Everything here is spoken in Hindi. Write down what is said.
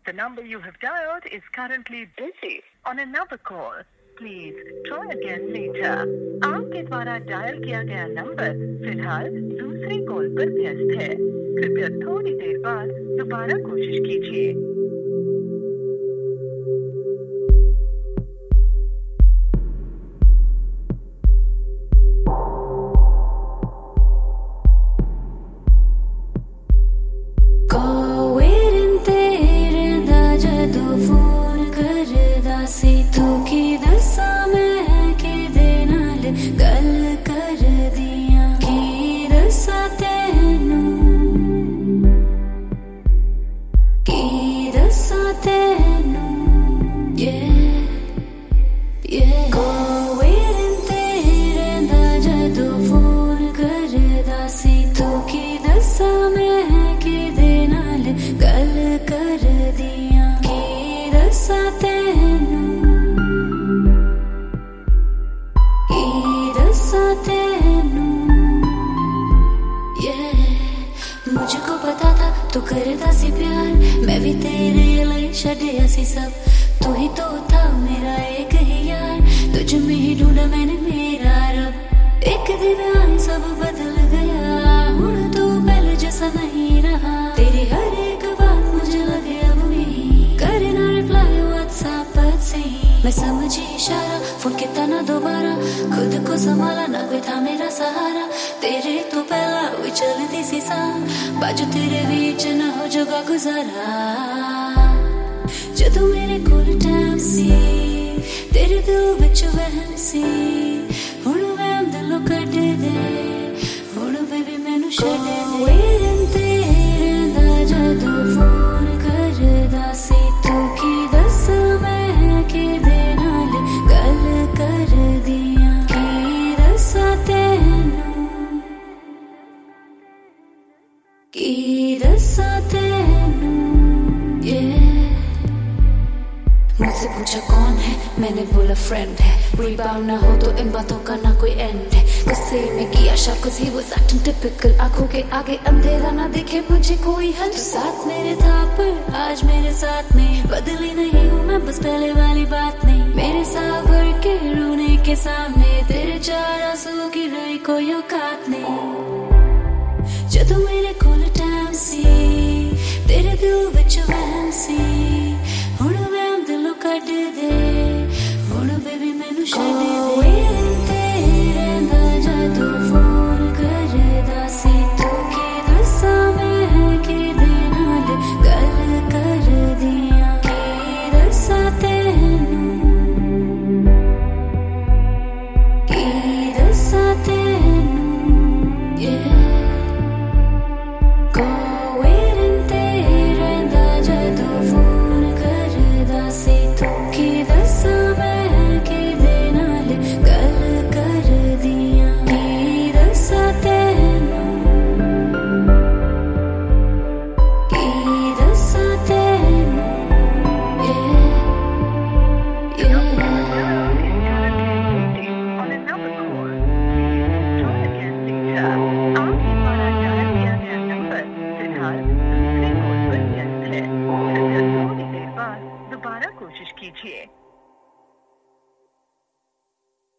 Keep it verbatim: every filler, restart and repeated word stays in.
The number you have dialed is currently busy on another call. Please try again later. आपके द्वारा डायल किया गया नंबर फिलहाल दूसरी कॉल पर व्यस्त है। कृपया थोड़ी देर बाद दोबारा कोशिश कीजिए। मुझको पता था तू करदा सी प्यार, मैं भी तेरे लिए छड्डिया सी सब। तू ही तो था मेरा एक ही यार, तुझ में ही ढूंढा मैंने मेरा रब। एक दिन आए सब बदल गया, हुण तू पहले जैसा नहीं रहा। तेरी हर एक बात मुझे लगे अब नहीं, करे ना रिप्लाई व्हाट्सएप पर से। मैं समझी इशारा, फोन किया ना दोबारा, खुद को संभाला ना कोई था मेरा सहारा। तेरे तो पहला हुई चलती सी सांग, बाजू तेरे बीच ना हो जोगा गुजारा। जदों मेरे कोल टाइम सी, तेरे दिल विच वहम सी। हुण वहम दिलों कढ दे, हुण बेबी मैनू छड्ड दे। तेरे दा जदों फोन करदा सी, तू की दस मैं किदे नाल गल करदियां, की दस्सां तैनूं, की दस्सां तैनूं। मुझसे पूछा कौन है, मैंने बोला फ्रेंड है। रिबाउंड ना हो तो इन बातों का ना कोई एंड है। गुस्से में किया शक, cause he was acting typical। आंखों के आगे अंधेरा ना दिखे मुझे कोई हल। तू साथ मेरे था पर आज मेरे साथ नहीं, बदली नहीं हूँ मैं बस पहले वाली बात नहीं। मेरे साथ भर के रोने के सामने, तेरे चार आंसू की रही कोई औकात नहीं। जदों मेरे कोल टाइम सी, तेरे दिल विच वहम सी। हुण वहम दिलों कढ दे, हुण बेबी मैनू छड्ड दे। तेरे दा जदों फोन करदा सी, तू की दस्सां मैं किदे नाल गल करदियां, की दस्सां तैनूं, की दस्सां तैनूं। Yeah, go